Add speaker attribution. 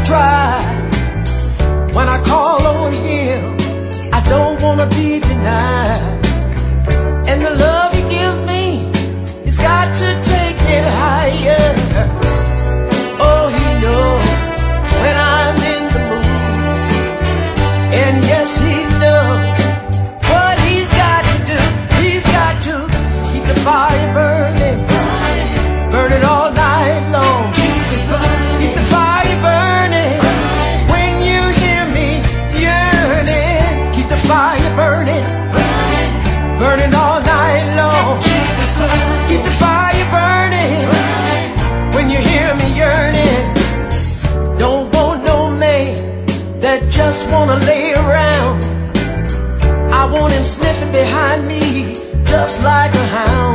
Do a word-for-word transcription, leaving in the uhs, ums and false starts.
Speaker 1: try. When I call on Him, I don't wanna be denied. And the love He gives me, it's got to take it higher. Oh, He knows when I'm in the mood, and yes, He knows what He's got to do. He's got to keep the fire burning, burning all night long. Keep the fire burning when you hear me yearning. Keep the fire burning, burning all night long. Keep the fire burning when you hear me yearning. Don't want no man that just wanna lay around. I want him sniffing behind me just like a hound.